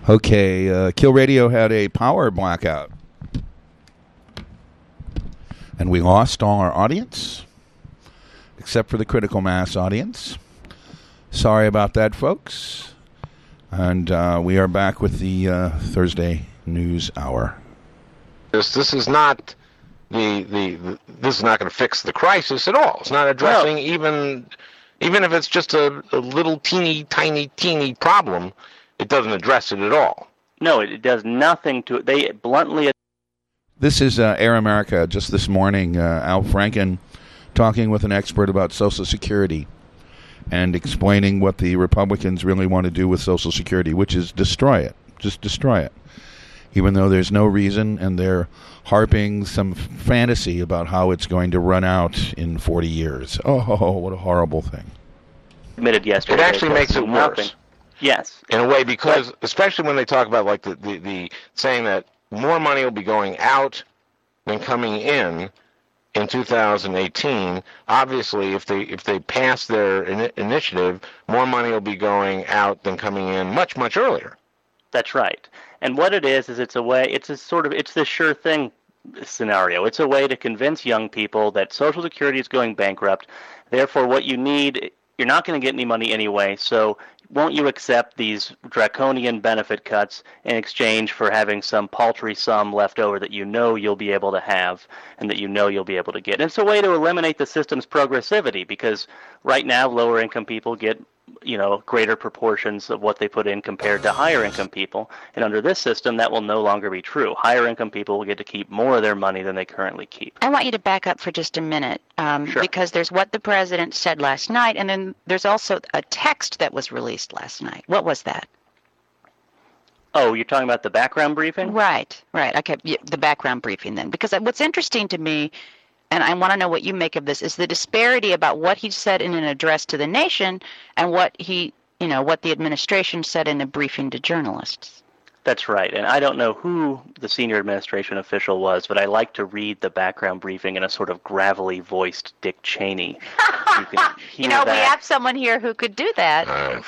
Okay, Kill Radio had a power blackout. And we lost all our audience, except for the Critical Mass audience. Sorry about that, folks. And we are back with the Thursday News Hour. This is not this is not going to fix the crisis at all. It's not addressing even if it's just a little teeny tiny problem. It doesn't address it at all. No, it does nothing to it. They bluntly. This is Air America. Just this morning, Al Franken talking with an expert about Social Security and explaining what the Republicans really want to do with Social Security, which is destroy it. Just destroy it. Even though there's no reason, and they're harping some fantasy about how it's going to run out in 40 years. Oh, what a horrible thing. Admitted yesterday. It actually makes it worse. Nothing. Yes. In a way, because especially when they talk about like the saying that more money will be going out than coming in 2018. Obviously, if they pass their initiative, more money will be going out than coming in much earlier. That's right. And what it is it's the sure thing scenario. It's a way to convince young people that Social Security is going bankrupt. Therefore, what you need, you're not going to get any money anyway, so won't you accept these draconian benefit cuts in exchange for having some paltry sum left over that you know you'll be able to have and that you know you'll be able to get? And it's a way to eliminate the system's progressivity, because right now lower income people get greater proportions of what they put in compared to higher income people. And under this system, that will no longer be true. Higher income people will get to keep more of their money than they currently keep. I want you to back up for just a minute, Sure. Because there's what the president said last night, and then there's also a text that was released last night. What was that? Oh, you're talking about the background briefing? Right. Okay, the background briefing then. Because what's interesting to me, and I want to know what you make of this, is the disparity about what he said in an address to the nation and what the administration said in a briefing to journalists. That's right. And I don't know who the senior administration official was, but I like to read the background briefing in a sort of gravelly voiced Dick Cheney. We have someone here who could do that.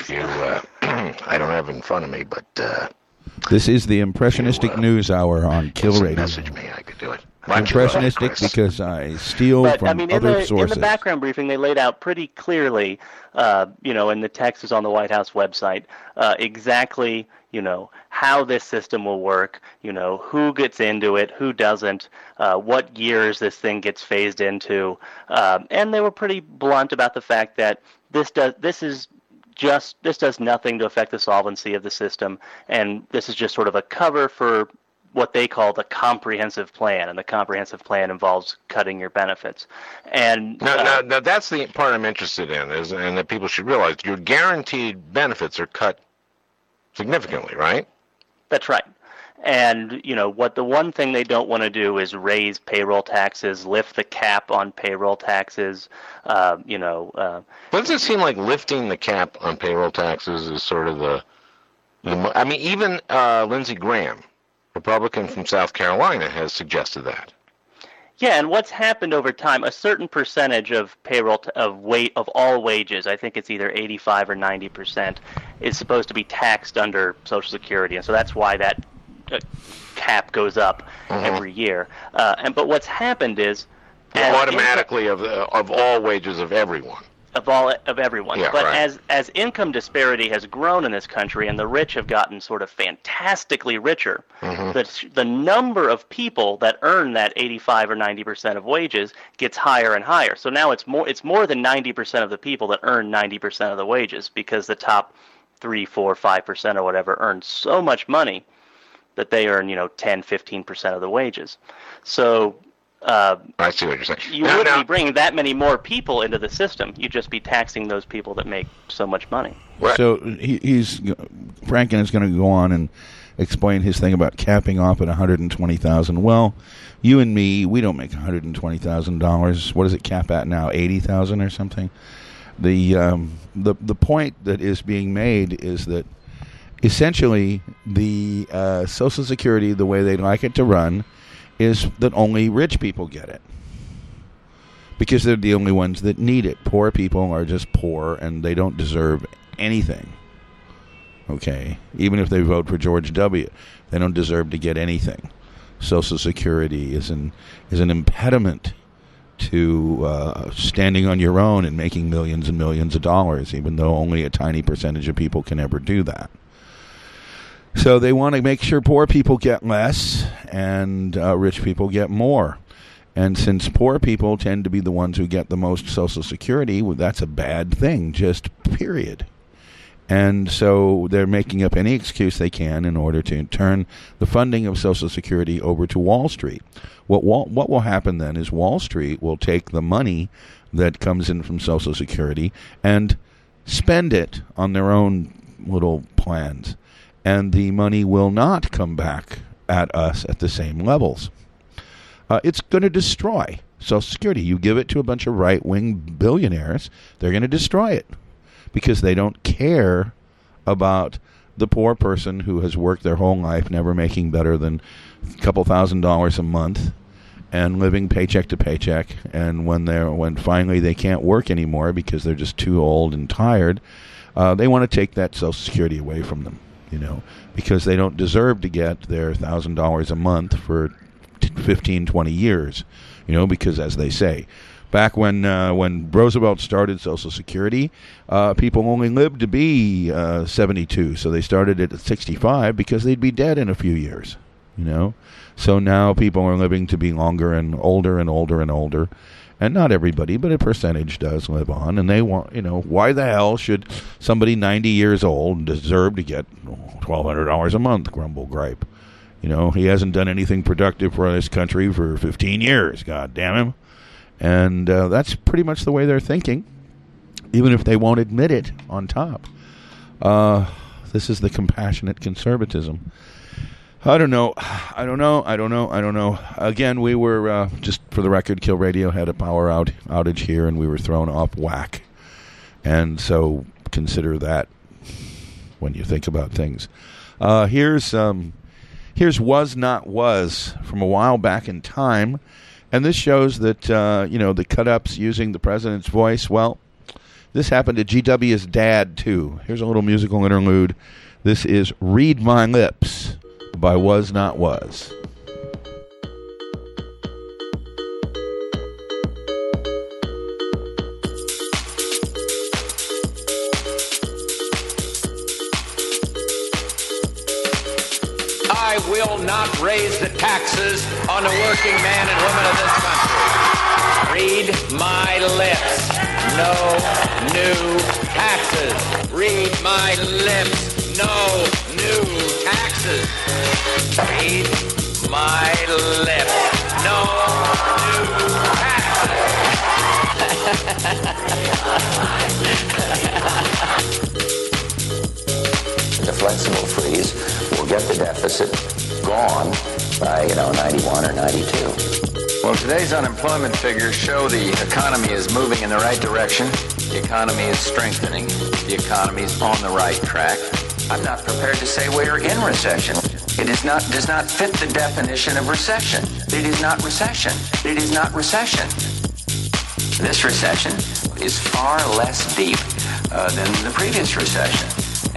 I don't have it in front of me, but this is the Impressionistic News Hour on Kill Radio. Message me, I could do it. Impressionistic because I steal from other sources. In the background briefing, they laid out pretty clearly, and the text is on the White House website, exactly, how this system will work, who gets into it, who doesn't, what years this thing gets phased into, and they were pretty blunt about the fact that this does nothing to affect the solvency of the system, and this is just sort of a cover for what they call the comprehensive plan, and the comprehensive plan involves cutting your benefits. And now that's the part I'm interested in, and that people should realize your guaranteed benefits are cut significantly, right? That's right. And what the one thing they don't want to do is raise payroll taxes, lift the cap on payroll taxes. Doesn't it seem like lifting the cap on payroll taxes is sort of even Lindsey Graham, Republican from South Carolina, has suggested that. Yeah, and what's happened over time, a certain percentage of payroll of all wages, I think it's either 85 or 90%, is supposed to be taxed under Social Security, and so that's why that cap goes up every year. But what's happened is automatically of all wages of everyone. Of everyone. Yeah, but right. as income disparity has grown in this country and the rich have gotten sort of fantastically richer, the number of people that earn that 85 or 90% of wages gets higher and higher. So now it's more than 90% of the people that earn 90% of the wages, because the top 3, 4, 5% or whatever earn so much money that they earn 10, 15% of the wages. So I see what you're saying. You wouldn't be bringing that many more people into the system. You'd just be taxing those people that make so much money. Right. So Franken is going to go on and explain his thing about capping off at $120,000. Well, you and me, we don't make $120,000. What does it cap at now? $80,000 or something? The point that is being made is that essentially the Social Security, the way they'd like it to run, is that only rich people get it, because they're the only ones that need it. Poor people are just poor, and they don't deserve anything. okay? Even if they vote for George W., they don't deserve to get anything. Social Security is an impediment to standing on your own and making millions and millions of dollars, even though only a tiny percentage of people can ever do that. So they want to make sure poor people get less and rich people get more. And since poor people tend to be the ones who get the most Social Security, well, that's a bad thing, just period. And so they're making up any excuse they can in order to turn the funding of Social Security over to Wall Street. What will happen then is Wall Street will take the money that comes in from Social Security and spend it on their own little plans. And the money will not come back at us at the same levels. It's going to destroy Social Security. You give it to a bunch of right-wing billionaires, they're going to destroy it because they don't care about the poor person who has worked their whole life never making better than a couple $1,000s a month and living paycheck to paycheck. And when finally they can't work anymore because they're just too old and tired, they want to take that Social Security away from them. Because they don't deserve to get their $1,000 a month for 15, 20 years, because as they say, back when Roosevelt started Social Security, people only lived to be 72, so they started it at 65 because they'd be dead in a few years, So now people are living to be longer and older and older and older. And not everybody, but a percentage does live on. And they want, why the hell should somebody 90 years old deserve to get $1,200 a month, grumble, gripe? He hasn't done anything productive for this country for 15 years, God damn him. And that's pretty much the way they're thinking, even if they won't admit it on top. This is the compassionate conservatism. I don't know. Again, we were, just for the record, Kill Radio had a power outage here, and we were thrown off whack. And so consider that when you think about things. Here's Was Not Was from a while back in time. And this shows that, the cut-ups using the president's voice, well, this happened to GW's dad, too. Here's a little musical interlude. This is Read My Lips by Was Not Was. I will not raise the taxes on the working man and woman of this country. Read my lips. No new taxes. Read my lips. No new taxes. Read my lips. No new The flexible freeze will get the deficit gone by, 91 or 92. Well, today's unemployment figures show the economy is moving in the right direction. The economy is strengthening. The economy is on the right track. I'm not prepared to say we're in recession. It does not fit the definition of recession. It is not recession. It is not recession. This recession is far less deep than the previous recession.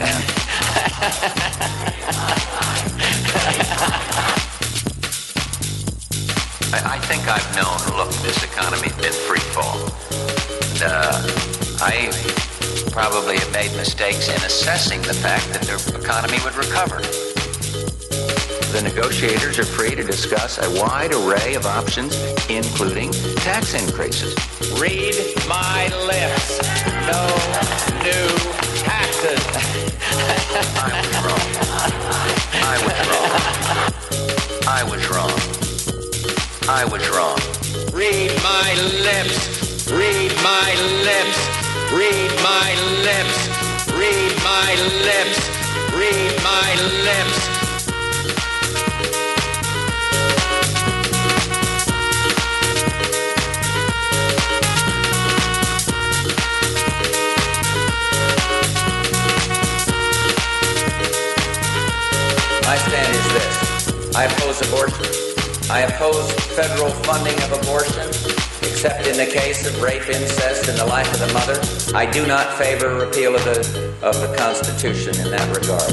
I think I've known, look, this economy's been free fall. I probably have made mistakes in assessing the fact that the economy would recover. The negotiators are free to discuss a wide array of options, including tax increases. Read my lips. No new taxes. I was wrong. Read my lips. Read my lips. Read my lips. Read my lips. Read my lips. My stand is this. I oppose abortion. I oppose federal funding of abortion, except in the case of rape, incest, and the life of the mother. I do not favor repeal of the Constitution in that regard.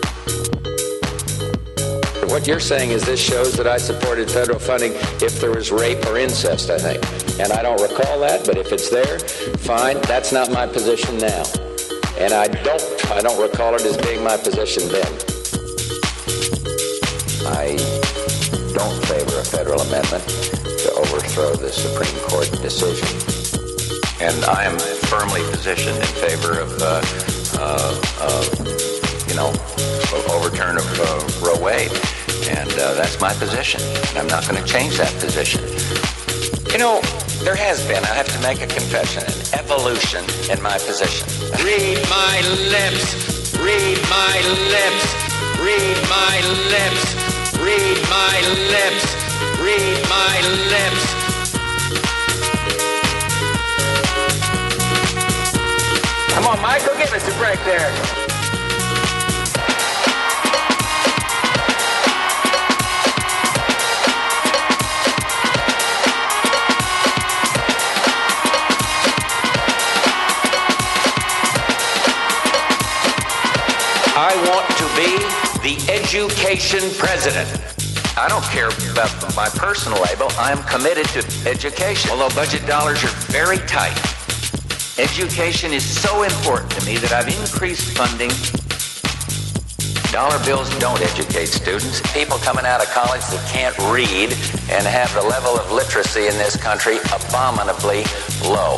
What you're saying is this shows that I supported federal funding if there was rape or incest, I think. And I don't recall that, but if it's there, fine. That's not my position now. And I don't recall it as being my position then. I don't favor a federal amendment to overthrow the Supreme Court decision. And I am firmly positioned in favor of, overturn of Roe Wade. And that's my position. I'm not going to change that position. You know, there has been, I have to make a confession, an evolution in my position. Read my lips, read my lips, read my lips, read my lips, read my lips. Come on, Michael, give us a break there. I want to be the education president. I don't care about my personal label. I'm committed to education. Although budget dollars are very tight, education is so important to me that I've increased funding. Dollar bills don't educate students. People coming out of college that can't read and have the level of literacy in this country abominably low.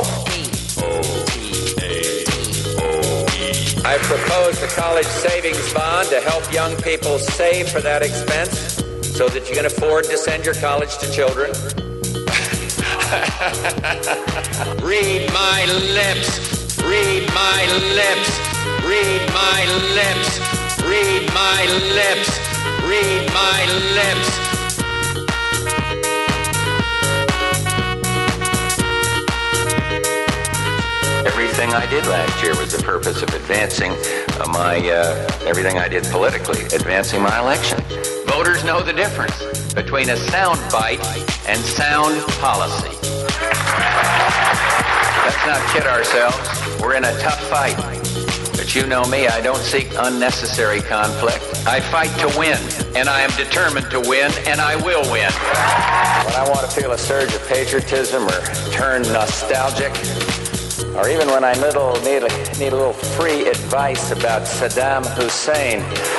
I proposed a college savings bond to help young people save for that expense so that you can afford to send your college to children. Read my lips, read my lips, read my lips, read my lips, read my lips. Everything I did last year was the purpose of advancing everything I did politically, advancing my election. Voters know the difference between a sound bite and sound policy. Let's not kid ourselves. We're in a tough fight. But you know me, I don't seek unnecessary conflict. I fight to win, and I am determined to win, and I will win. When I want to feel a surge of patriotism or turn nostalgic, or even when I need a little free advice about Saddam Hussein,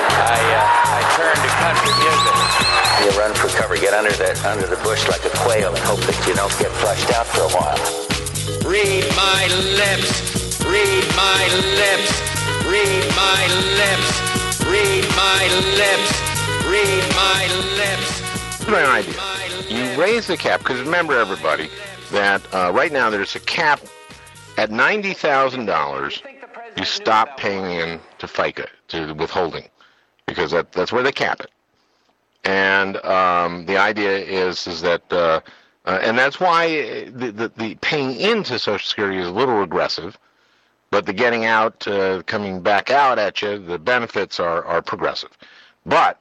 I turn to country music. You run for cover, get under the bush like a quail and hope that you don't get flushed out for a while. Read my lips, read my lips, read my lips, read my lips, read my lips. Here's my idea. You raise the cap, because remember, everybody, that right now there's a cap at $90,000. You stop paying in to FICA, to withholding, because that's where they cap it. And the idea is that, and that's why the paying into Social Security is a little regressive, but the getting out, coming back out at you, the benefits are progressive. But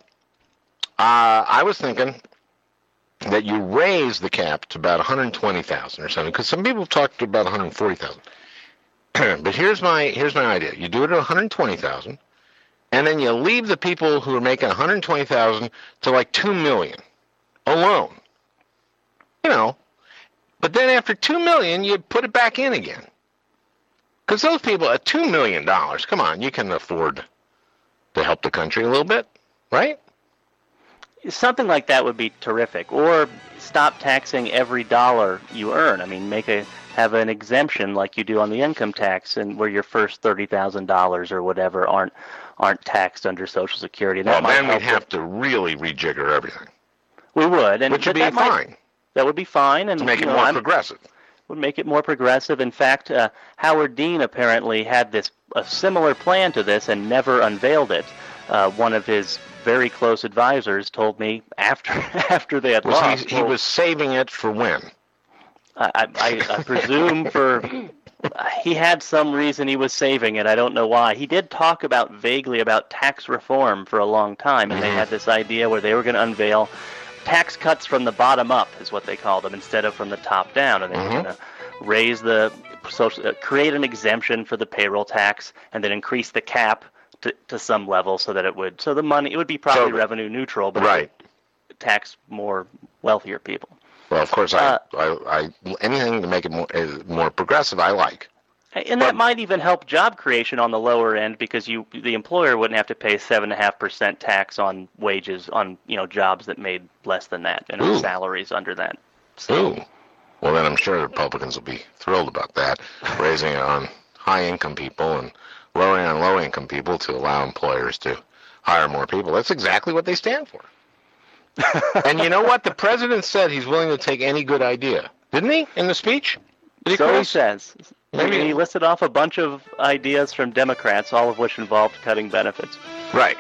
I was thinking that you raise the cap to about $120,000 or something, because some people have talked about $140,000. But here's my idea: you do it at $120,000, and then you leave the people who are making $120,000 to like $2 million alone. You know, but then after $2 million, you put it back in again, because those people at $2 million, come on, you can afford to help the country a little bit, right? Something like that would be terrific. Or stop taxing every dollar you earn. I mean, have an exemption like you do on the income tax, and where your first $30,000 or whatever aren't taxed under Social Security. Well, then we'd have to really rejigger everything. We would, and which would be fine. That would be fine, and to make it more progressive. Would make it more progressive. In fact, Howard Dean apparently had a similar plan to this and never unveiled it. One of his very close advisors told me after they had lost. He was saving it for when? I presume he had some reason he was saving it. I don't know why. He did talk vaguely about tax reform for a long time, and they had this idea where they were going to unveil tax cuts from the bottom up is what they called them, instead of from the top down, and they were going to raise the create an exemption for the payroll tax, and then increase the cap to some level so that it would be probably revenue neutral, but it would tax more wealthier people. Well, of course, I anything to make it more progressive, I like. And that might even help job creation on the lower end, because the employer wouldn't have to pay 7.5% tax on wages on jobs that made less than that and on salaries under that. Ooh. Well, then I'm sure the Republicans will be thrilled about that, raising it on high-income people and lowering on low-income people to allow employers to hire more people. That's exactly what they stand for. And you know what? The president said he's willing to take any good idea. Didn't he, in the speech? He says. He listed off a bunch of ideas from Democrats, all of which involved cutting benefits. Right.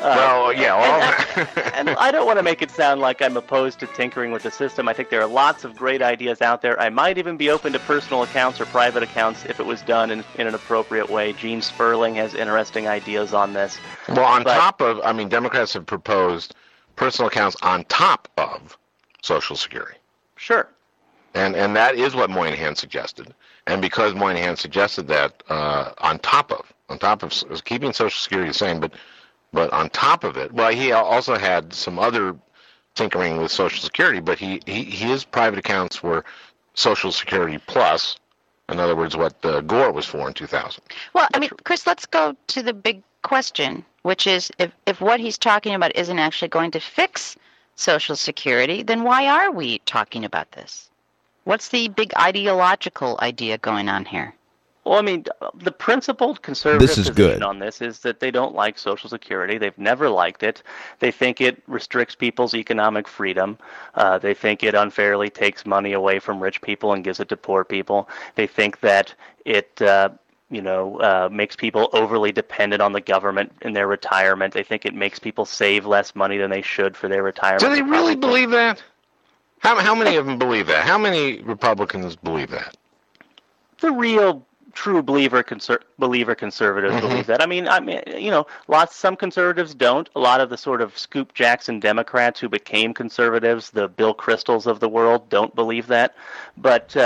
And I don't want to make it sound like I'm opposed to tinkering with the system. I think there are lots of great ideas out there. I might even be open to personal accounts or private accounts if it was done in an appropriate way. Gene Sperling has interesting ideas on this. Well, Democrats have proposed personal accounts on top of Social Security. Sure. And that is what Moynihan suggested. And because Moynihan suggested that on top of keeping Social Security the same, but on top of it, well, he also had some other tinkering with Social Security, but his private accounts were Social Security plus, in other words, what Gore was for in 2000. Well, I mean, Chris, let's go to the big question, which is if what he's talking about isn't actually going to fix Social Security, then why are we talking about this? What's the big ideological idea going on here? Well, I mean, the principled conservative position on this is that they don't like Social Security. They've never liked it. They think it restricts people's economic freedom. They think it unfairly takes money away from rich people and gives it to poor people. They think that it makes people overly dependent on the government in their retirement. They think it makes people save less money than they should for their retirement. Do they really believe that? How many of them believe that? How many Republicans believe that? The real true conservatives believe that. I mean, some conservatives don't. A lot of the sort of Scoop Jackson Democrats who became conservatives, the Bill Kristols of the world, don't believe that. But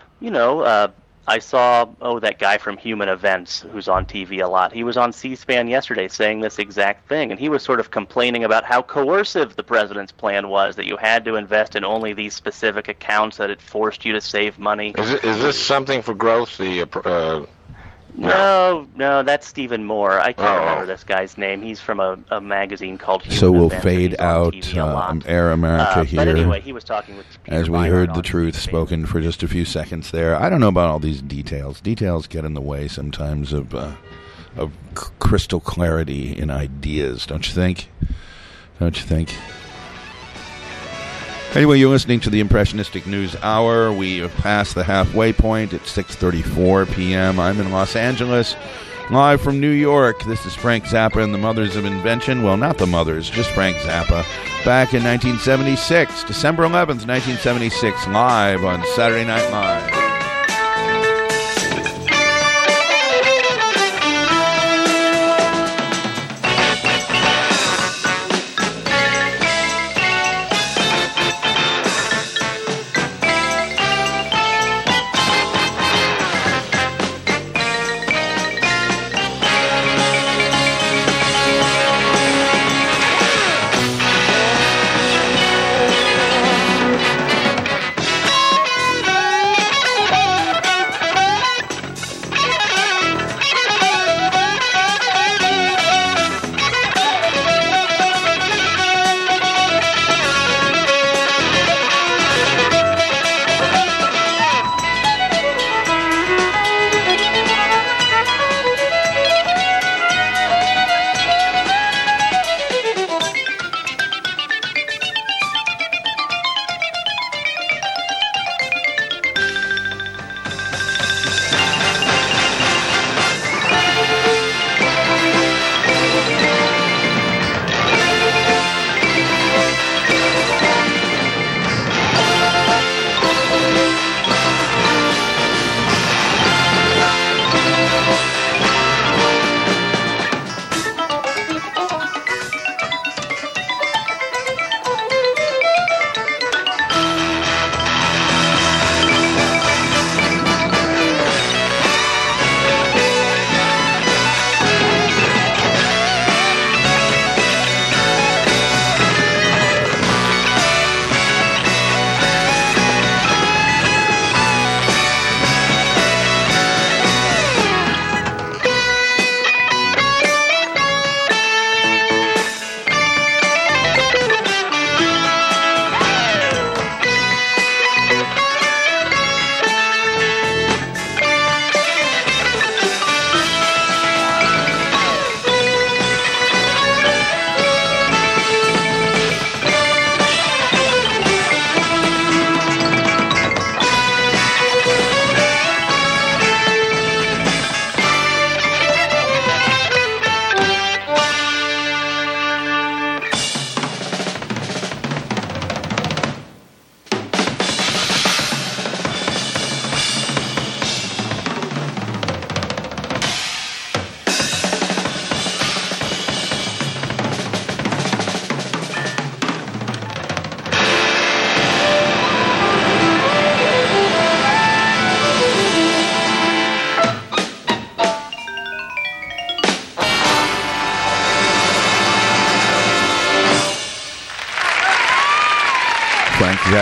I saw that guy from Human Events who's on TV a lot. He was on C-SPAN yesterday saying this exact thing, and he was sort of complaining about how coercive the president's plan was, that you had to invest in only these specific accounts, that it forced you to save money. Is this something for growth? No, that's Stephen Moore. I can't remember this guy's name. He's from a magazine called Human So we'll Events, fade out Air America here. But anyway, he was talking with Peter as we Beinart heard the truth TV. spoken for just a few seconds there. I don't know about all these details. Details get in the way sometimes of crystal clarity in ideas, don't you think? Anyway, you're listening to the Impressionistic News Hour. We have passed the halfway point at 6:34 p.m. I'm in Los Angeles, live from New York. This is Frank Zappa and the Mothers of Invention. Well, not the Mothers, just Frank Zappa. Back in 1976, December 11th, 1976, live on Saturday Night Live.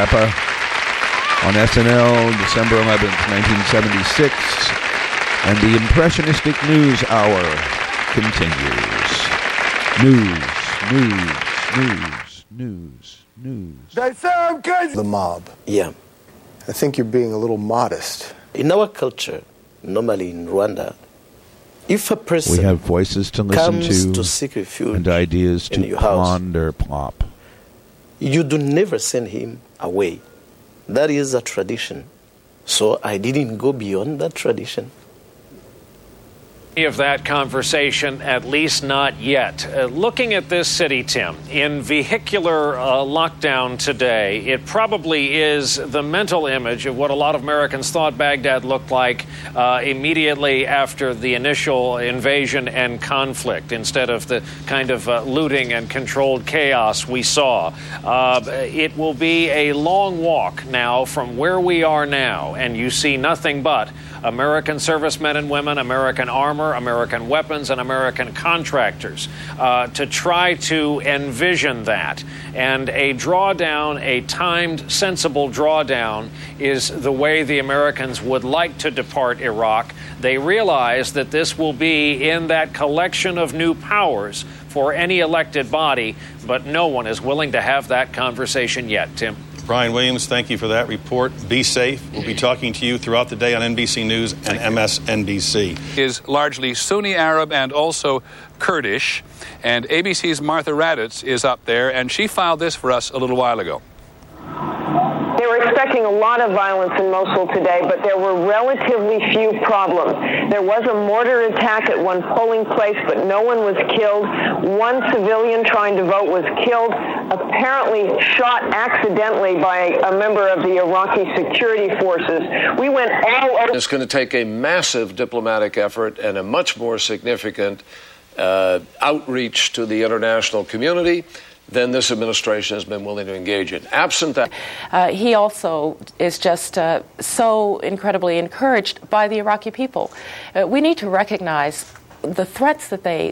Zappa on SNL, December 11th, 1976. And the Impressionistic News Hour continues. News. They say I'm crazy. The mob. Yeah. I think you're being a little modest. In our culture, normally in Rwanda, if a person we have voices to listen to seek refuge and ideas to ponder plop. You do never send him away. That is a tradition. So I didn't go beyond that tradition. Of that conversation, at least not yet. Looking at this city, Tim, in vehicular lockdown today, it probably is the mental image of what a lot of Americans thought Baghdad looked like immediately after the initial invasion and conflict, instead of the kind of looting and controlled chaos we saw. It will be a long walk now from where we are now, and you see nothing but American servicemen and women, American armor, American weapons, and American contractors to try to envision that. And a drawdown, a timed, sensible drawdown, is the way the Americans would like to depart Iraq. They realize that this will be in that collection of new powers for any elected body, but no one is willing to have that conversation yet. Tim? Brian Williams, thank you for that report. Be safe. We'll be talking to you throughout the day on NBC News and MSNBC. Is largely Sunni Arab and also Kurdish. And ABC's Martha Raddatz is up there, and she filed this for us a little while ago. They were expecting a lot of violence in Mosul today, but there were relatively few problems. There was a mortar attack at one polling place, but no one was killed. One civilian trying to vote was killed, apparently shot accidentally by a member of the Iraqi security forces. We went all over. It's going to take a massive diplomatic effort and a much more significant outreach to the international community than this administration has been willing to engage in. Absent that. He also is just so incredibly encouraged by the Iraqi people. We need to recognize the threats that they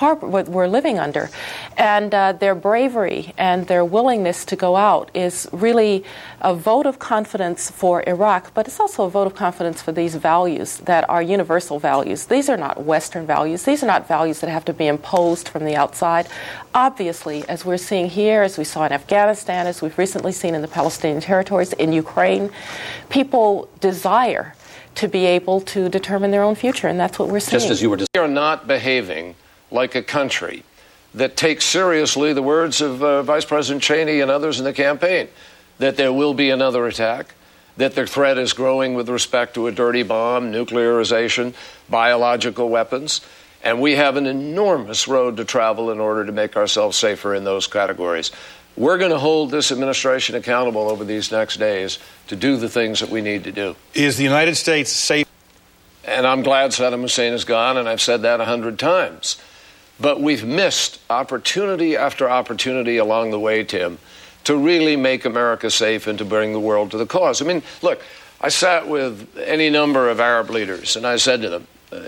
were living under, and their bravery and their willingness to go out is really a vote of confidence for Iraq, but it's also a vote of confidence for these values that are universal values. These are not Western values. These are not values that have to be imposed from the outside. Obviously, as we're seeing here, as we saw in Afghanistan, as we've recently seen in the Palestinian territories, in Ukraine, people desire to be able to determine their own future, and that's what we're seeing. Just as you were we are not behaving like a country that takes seriously the words of Vice President Cheney and others in the campaign, that there will be another attack, that the threat is growing with respect to a dirty bomb, nuclearization, biological weapons, and we have an enormous road to travel in order to make ourselves safer in those categories. We're going to hold this administration accountable over these next days to do the things that we need to do. Is the United States safe? And I'm glad Saddam Hussein is gone, and I've said that 100 times. But we've missed opportunity after opportunity along the way, Tim, to really make America safe and to bring the world to the cause. I mean, look, I sat with any number of Arab leaders, and I said to them,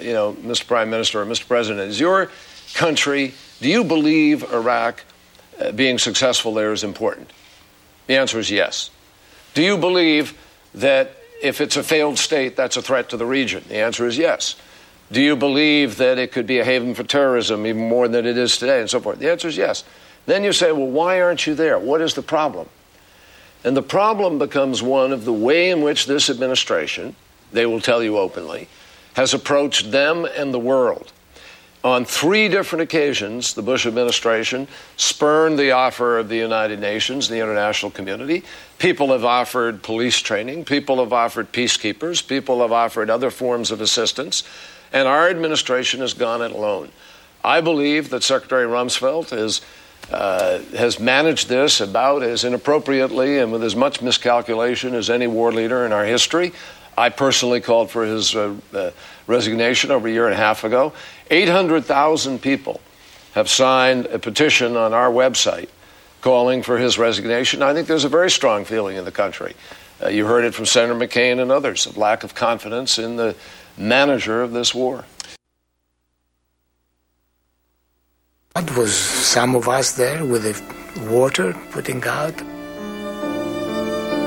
Mr. Prime Minister or Mr. President, is your country, do you believe Iraq being successful there is important? The answer is yes. Do you believe that if it's a failed state, that's a threat to the region? The answer is yes. Do you believe that it could be a haven for terrorism even more than it is today, and so forth? The answer is yes. Then you say, well, why aren't you there? What is the problem? And the problem becomes one of the way in which this administration, they will tell you openly, has approached them and the world. On 3 different occasions, the Bush administration spurned the offer of the United Nations, the international community. People have offered police training. People have offered peacekeepers. People have offered other forms of assistance. And our administration has gone it alone. I believe that Secretary Rumsfeld has managed this about as inappropriately and with as much miscalculation as any war leader in our history. I personally called for his resignation over a year and a half ago. 800,000 people have signed a petition on our website calling for his resignation. I think there's a very strong feeling in the country. You heard it from Senator McCain and others, of lack of confidence in the manager of this war. It was some of us there with the water putting out.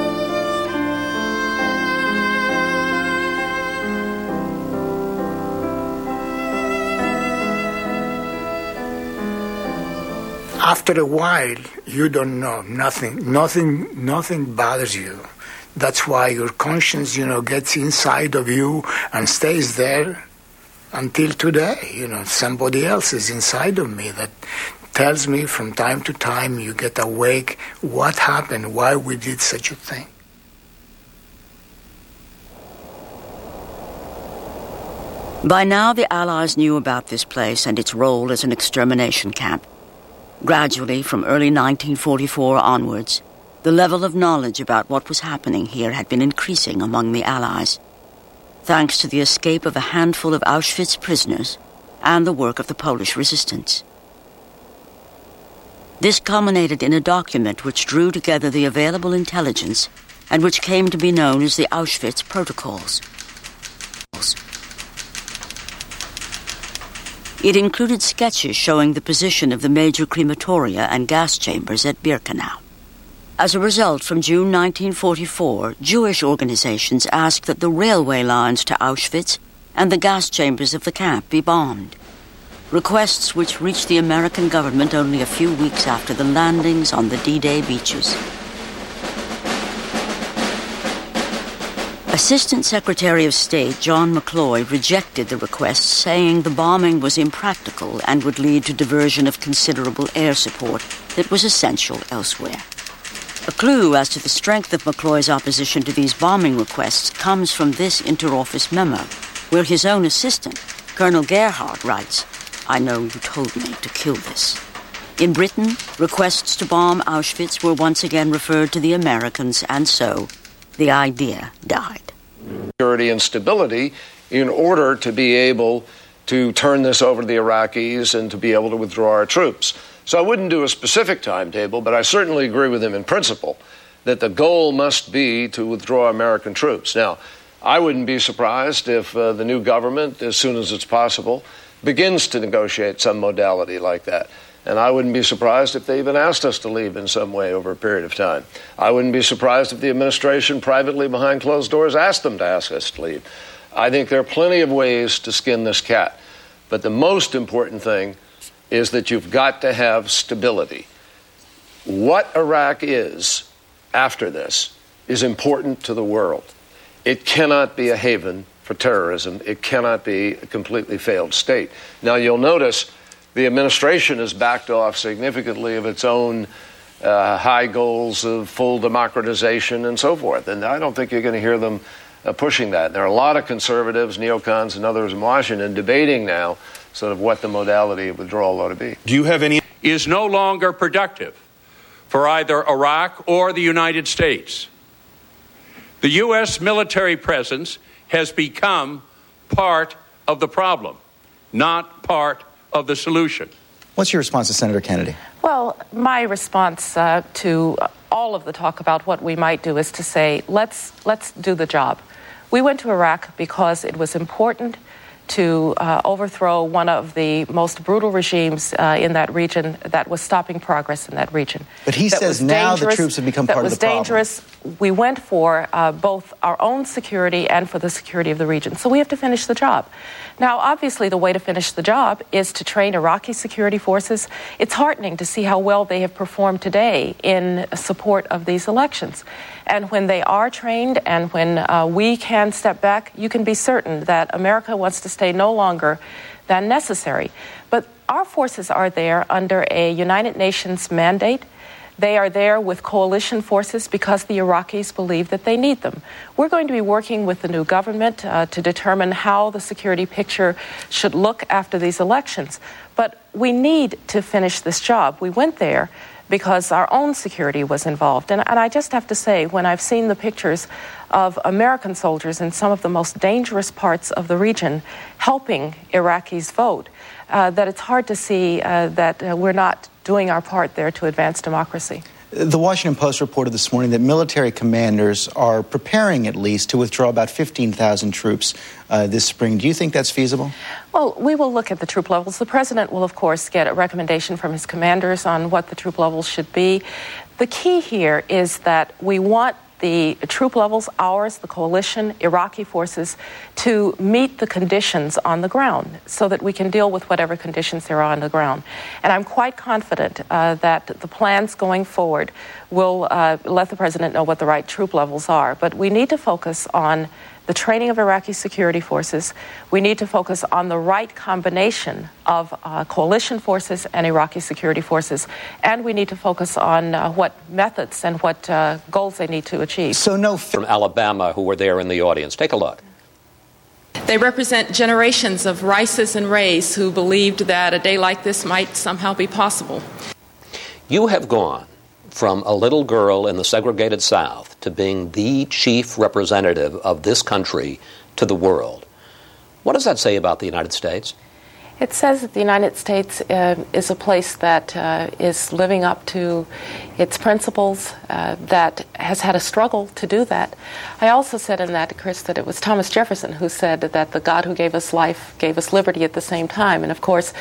after a while, you don't know. Nothing bothers you. That's why your conscience, gets inside of you and stays there until today. Somebody else is inside of me that tells me from time to time, you get awake, what happened, why we did such a thing. By now, the Allies knew about this place and its role as an extermination camp. Gradually, from early 1944 onwards, the level of knowledge about what was happening here had been increasing among the Allies, thanks to the escape of a handful of Auschwitz prisoners and the work of the Polish resistance. This culminated in a document which drew together the available intelligence and which came to be known as the Auschwitz Protocols. It included sketches showing the position of the major crematoria and gas chambers at Birkenau. As a result, from June 1944, Jewish organizations asked that the railway lines to Auschwitz and the gas chambers of the camp be bombed, requests which reached the American government only a few weeks after the landings on the D-Day beaches. Assistant Secretary of State John McCloy rejected the request, saying the bombing was impractical and would lead to diversion of considerable air support that was essential elsewhere. A clue as to the strength of McCloy's opposition to these bombing requests comes from this interoffice memo, where his own assistant, Colonel Gerhard, writes, "I know you told me to kill this." In Britain, requests to bomb Auschwitz were once again referred to the Americans, and so the idea died. Security and stability in order to be able to turn this over to the Iraqis and to be able to withdraw our troops. So I wouldn't do a specific timetable, but I certainly agree with him in principle that the goal must be to withdraw American troops. Now, I wouldn't be surprised if the new government, as soon as it's possible, begins to negotiate some modality like that. And I wouldn't be surprised if they even asked us to leave in some way over a period of time. I wouldn't be surprised if the administration privately behind closed doors asked them to ask us to leave. I think there are plenty of ways to skin this cat. But the most important thing is that you've got to have stability. What Iraq is after this is important to the world. It cannot be a haven for terrorism. It cannot be a completely failed state. Now, you'll notice the administration has backed off significantly of its own high goals of full democratization and so forth. And I don't think you're going to hear them pushing that. There are a lot of conservatives, neocons, and others in Washington debating now sort of what the modality of withdrawal ought to be. Do you have any? Is no longer productive for either Iraq or the United States. The U.S. military presence has become part of the problem, not part of the solution. What's your response to Senator Kennedy? Well, my response to all of the talk about what we might do is to say, let's do the job. We went to Iraq because it was important to overthrow one of the most brutal regimes in that region that was stopping progress in that region. But he says now the troops have become part of the problem. That was dangerous. We went for both our own security and for the security of the region. So we have to finish the job. Now, obviously, the way to finish the job is to train Iraqi security forces. It's heartening to see how well they have performed today in support of these elections. And when they are trained and when we can step back, you can be certain that America wants to stay no longer than necessary. But our forces are there under a United Nations mandate. They are there with coalition forces because the Iraqis believe that they need them. We're going to be working with the new government to determine how the security picture should look after these elections. But we need to finish this job. We went there because our own security was involved. And I just have to say, when I've seen the pictures of American soldiers in some of the most dangerous parts of the region helping Iraqis vote, that it's hard to see that we're not doing our part there to advance democracy. The Washington Post reported this morning that military commanders are preparing, at least, to withdraw about 15,000 troops this spring. Do you think that's feasible? Well, we will look at the troop levels. The president will, of course, get a recommendation from his commanders on what the troop levels should be. The key here is that we want the troop levels, ours, the coalition, Iraqi forces, to meet the conditions on the ground so that we can deal with whatever conditions there are on the ground. And I'm quite confident that the plans going forward will let the president know what the right troop levels are. But we need to focus on the training of Iraqi security forces. We need to focus on the right combination of coalition forces and Iraqi security forces. And we need to focus on what methods and what goals they need to achieve. From Alabama who were there in the audience. Take a look. They represent generations of Rices and Rays who believed that a day like this might somehow be possible. You have gone from a little girl in the segregated South to being the chief representative of this country to the world. What does that say about the United States? It says that the United States is a place that is living up to its principles, that has had a struggle to do that. I also said in that, Chris, that it was Thomas Jefferson who said that the God who gave us life gave us liberty at the same time, and of course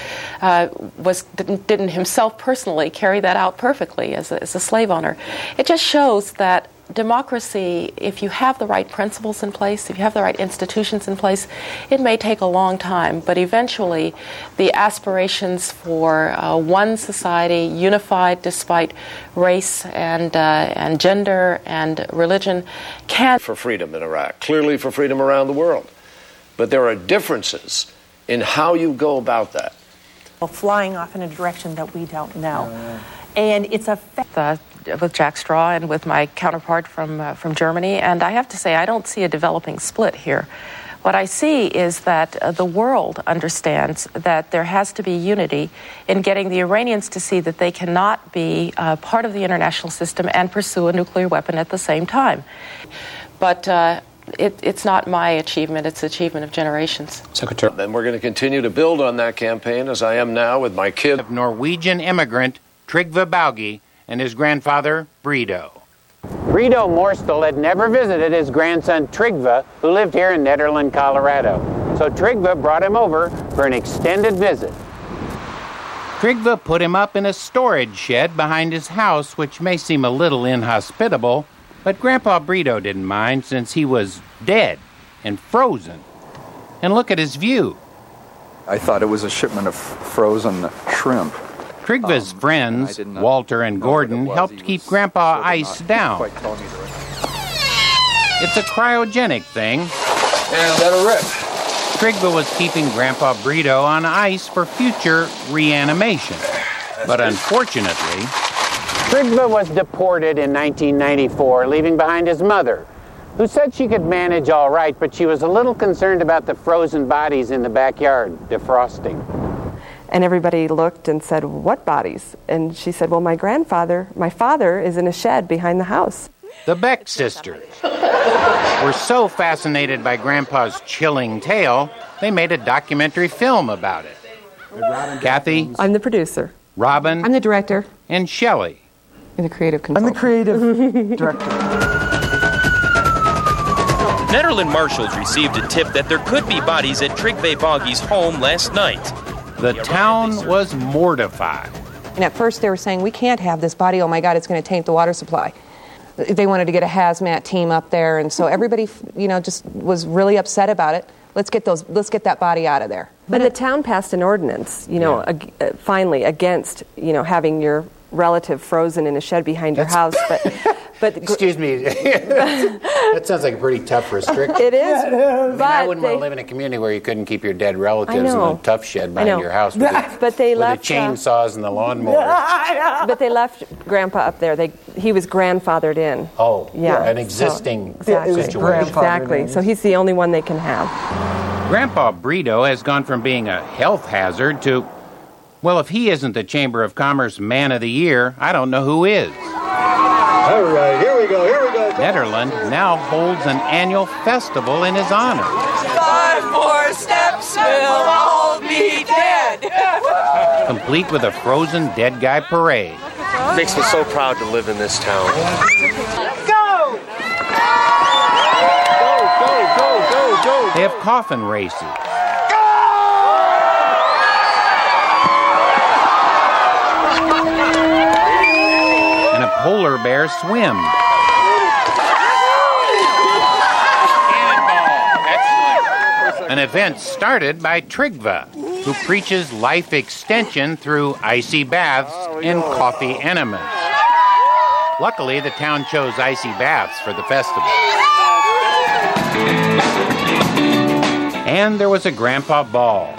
didn't himself personally carry that out perfectly as a slave owner. It just shows that democracy, if you have the right principles in place, if you have the right institutions in place, it may take a long time, but eventually the aspirations for one society, unified despite race and gender and religion, can... For freedom in Iraq, clearly for freedom around the world. But there are differences in how you go about that. Flying off in a direction that we don't know. And it's a... with Jack Straw and with my counterpart from Germany, and I have to say I don't see a developing split here. What I see is that the world understands that there has to be unity in getting the Iranians to see that they cannot be part of the international system and pursue a nuclear weapon at the same time. But it's not my achievement, it's the achievement of generations. Secretary. Then we're going to continue to build on that campaign, as I am now with my kid. Of Norwegian immigrant Trygve Bauge and his grandfather, Bredo. Bredo Morstel had never visited his grandson Trygve, who lived here in Nederland, Colorado. So Trygve brought him over for an extended visit. Trygve put him up in a storage shed behind his house, which may seem a little inhospitable, but Grandpa Bredo didn't mind since he was dead and frozen. And look at his view. I thought it was a shipment of frozen shrimp. Trygve's friends, Walter and Gordon, helped keep Grandpa ice down. It's a cryogenic thing. And that'll rip. Trygve was keeping Grandpa Bredo on ice for future reanimation. But unfortunately... Trygve was deported in 1994, leaving behind his mother, who said she could manage all right, but she was a little concerned about the frozen bodies in the backyard, defrosting. And everybody looked and said, "What bodies?" And she said, "Well, my father is in a shed behind the house." The Beck sisters were so fascinated by Grandpa's chilling tale, they made a documentary film about it. Kathy? I'm the producer. Robin? I'm the director. And Shelley? I'm the creative consultant. I'm the creative director. Nederland marshals received a tip that there could be bodies at Trygve Bauge's home last night. The town was mortified. And at first they were saying, "We can't have this body. Oh my God, it's going to taint the water supply." They wanted to get a hazmat team up there, and so everybody, just was really upset about it. Let's get that body out of there. But the town passed an ordinance, finally against, having your relative frozen in a shed behind your house, but excuse me, that sounds like a pretty tough restriction. It is. I wouldn't want to live in a community where you couldn't keep your dead relatives in a tough shed behind your house with the chainsaws and the lawnmowers. But they left Grandpa up there. He was grandfathered in. Oh, yeah, an existing situation. Exactly. So he's the only one they can have. Grandpa Bredo has gone from being a health hazard to, well, if he isn't the Chamber of Commerce Man of the Year, I don't know who is. All right, here we go. Nederland now holds an annual festival in his honor. 5 more steps will all be dead. Complete with a frozen dead guy parade. It makes me so proud to live in this town. Go! Go! They have coffin races. And a polar bear swim. An event started by Trygve, who preaches life extension through icy baths and coffee enemas. Luckily, the town chose icy baths for the festival. And there was a Grandpa Ball,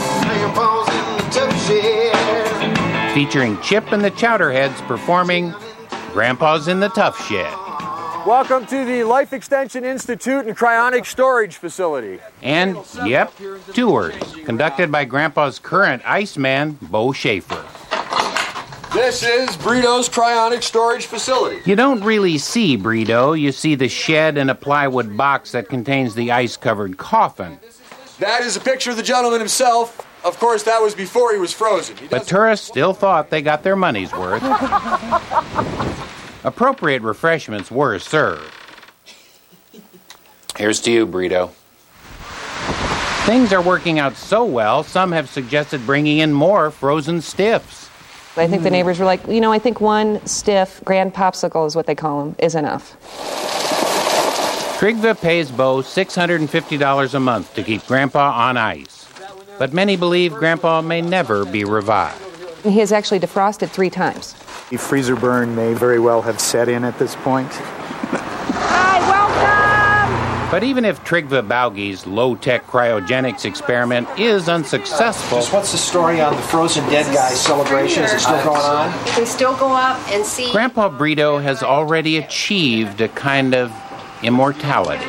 featuring Chip and the Chowderheads performing Grandpa's in the Tough Shed. Welcome to the Life Extension Institute and Cryonic Storage Facility. And, yep, tours conducted by Grandpa's current Iceman, Bo Schaefer. This is Brito's Cryonic Storage Facility. You don't really see Brito. You see the shed and a plywood box that contains the ice-covered coffin. That is a picture of the gentleman himself. Of course, that was before he was frozen. But tourists still thought they got their money's worth. Appropriate refreshments were served. Here's to you, Brito. Things are working out so well, some have suggested bringing in more frozen stiffs. I think the neighbors were like, I think one stiff grand popsicle is what they call them, is enough. Trygve pays Bo $650 a month to keep Grandpa on ice. But many believe Grandpa may never be revived. He has actually defrosted 3 times. The freezer burn may very well have set in at this point. Hi, welcome! But even if Trygve Bauge's low-tech cryogenics experiment is unsuccessful... So what's the story on the frozen dead guy celebration? Is it still going on? You can still go up and see... Grandpa Brito has already achieved a kind of immortality.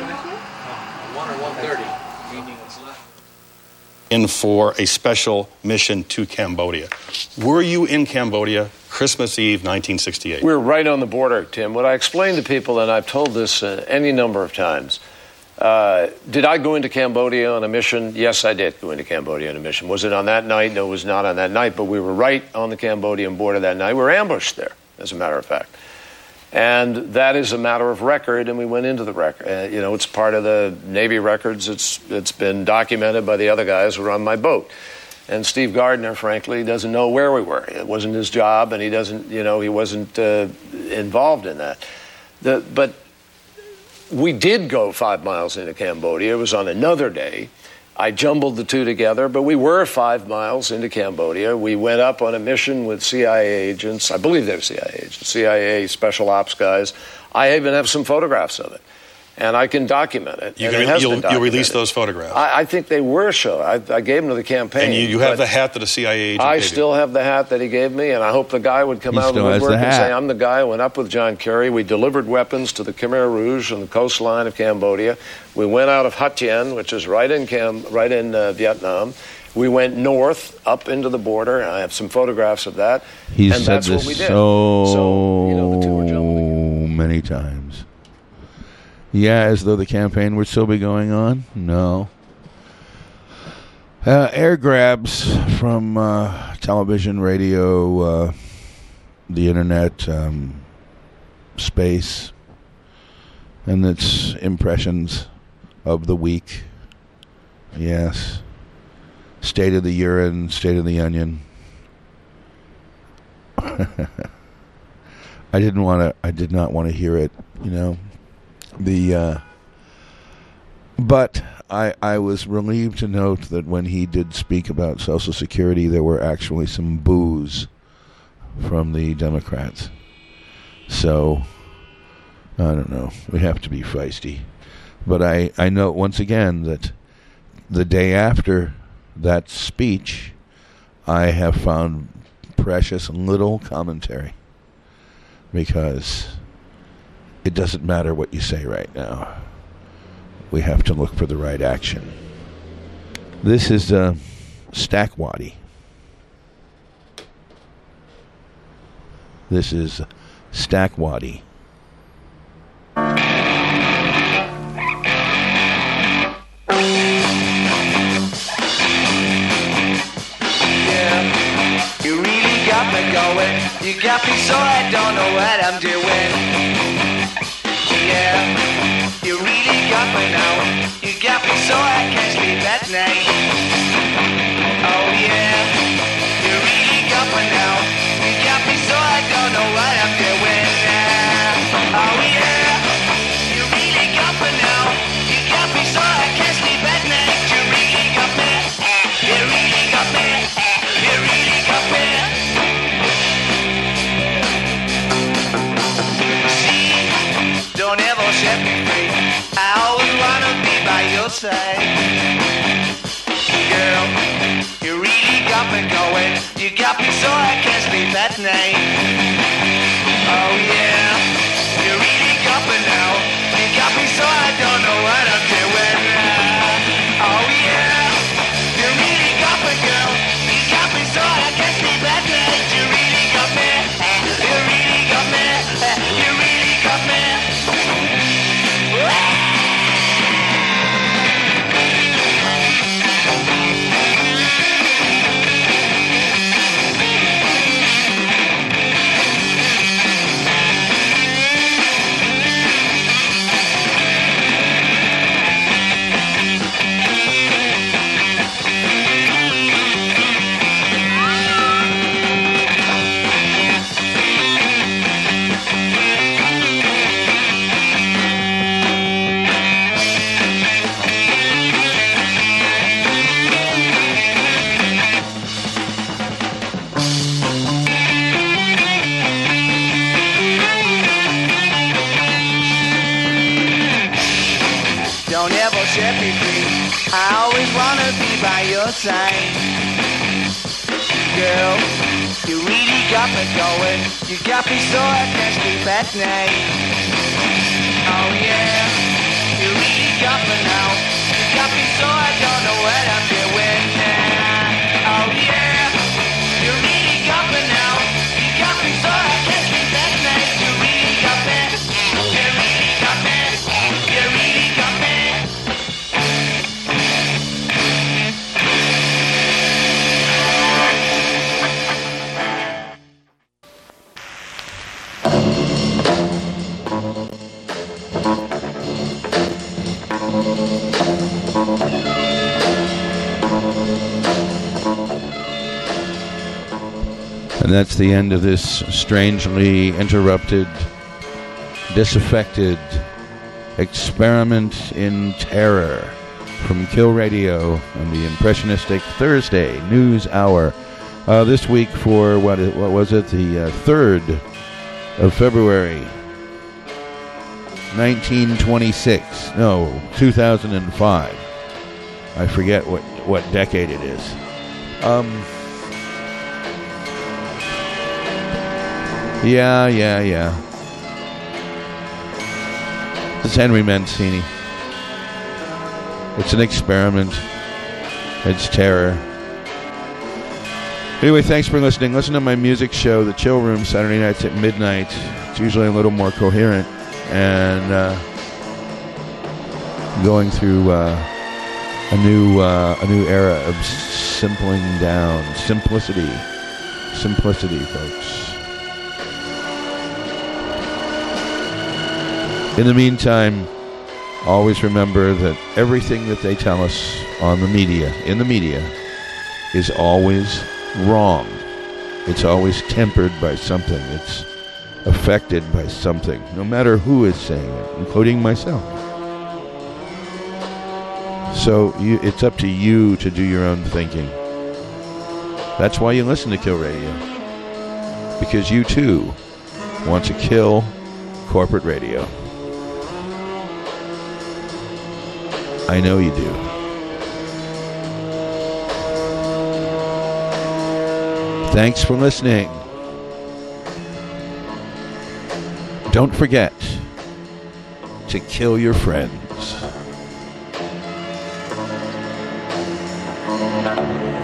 In for a special mission to Cambodia. Were you in Cambodia Christmas Eve, 1968? We were right on the border, Tim. What I explained to people, and I've told this any number of times, did I go into Cambodia on a mission? Yes, I did go into Cambodia on a mission. Was it on that night? No, it was not on that night, but we were right on the Cambodian border that night. We were ambushed there, as a matter of fact. And that is a matter of record, and we went into the record. It's part of the Navy records. It's been documented by the other guys who were on my boat. And Steve Gardner, frankly, doesn't know where we were. It wasn't his job, and he wasn't involved in that. But we did go 5 miles into Cambodia. It was on another day. I jumbled the two together, but we were 5 miles into Cambodia. We went up on a mission with CIA agents. I believe they were CIA agents, CIA special ops guys. I even have some photographs of it, and I can document it. You'll release those photographs? I think they were shown. I gave them to the campaign. And you have the hat that a CIA agent gave you? I still have the hat that he gave me, and I hope the guy would come out of the woodwork and say, I'm the guy who went up with John Kerry. We delivered weapons to the Khmer Rouge on the coastline of Cambodia. We went out of Hat Yien, which is right in Vietnam. We went north, up into the border. I have some photographs of that. He's and said that's this what we did. so the two were jumbling many times. Yeah, as though the campaign would still be going on? No. Air grabs from television, radio, the internet, space, and its impressions of the week. Yes. State of the urine, state of the onion. I did not want to hear it, but I was relieved to note that when he did speak about Social Security, there were actually some boos from the Democrats. So, I don't know. We have to be feisty. But I note once again that the day after that speech, I have found precious little commentary. Because it doesn't matter what you say right now. We have to look for the right action. This is Stakwadi. This is Stakwadi. You really got me going. You got me so I don't know what I'm doing. Yeah, you really got me now. You got me so I can't sleep at night. Oh yeah, you really got me now. You got me so I don't know what I'm doing. Oh yeah, you really got me now. You got me so I can't sleep at night. You really you'll say. Girl, you really got me going. You got me so I can't sleep at night. Oh yeah, you really got me now. You got me so I don't know what I'm doing. Oh yeah, you really got me, girl. You got me so I can't sleep at night. You really got me. You really got me. You really got me. Don't ever set me free. I always wanna be by your side. Girl, you really got me going. You got me so I can't sleep at night. Oh yeah, you really got me now. You got me so I don't know what I'm doing now. Oh yeah, you really got me now. You got me so I can't sleep at night. You really got me. You really got me. You really got me. And that's the end of this strangely interrupted, disaffected experiment in terror from Kill Radio and the Impressionistic Thursday News Hour. This week for, what was it, the 3rd of February, 2005. I forget what decade it is. Yeah. It's Henry Mancini. It's an experiment. It's terror. Anyway, thanks for listening. Listen to my music show, The Chill Room, Saturday nights at midnight. It's usually a little more coherent and going through a new era of simpling down, simplicity, folks. In the meantime, always remember that everything that they tell us in the media, is always wrong. It's always tempered by something. It's affected by something, no matter who is saying it, including myself. So it's up to you to do your own thinking. That's why you listen to Kill Radio. Because you, too, want to kill corporate radio. I know you do. Thanks for listening. Don't forget to kill your friends.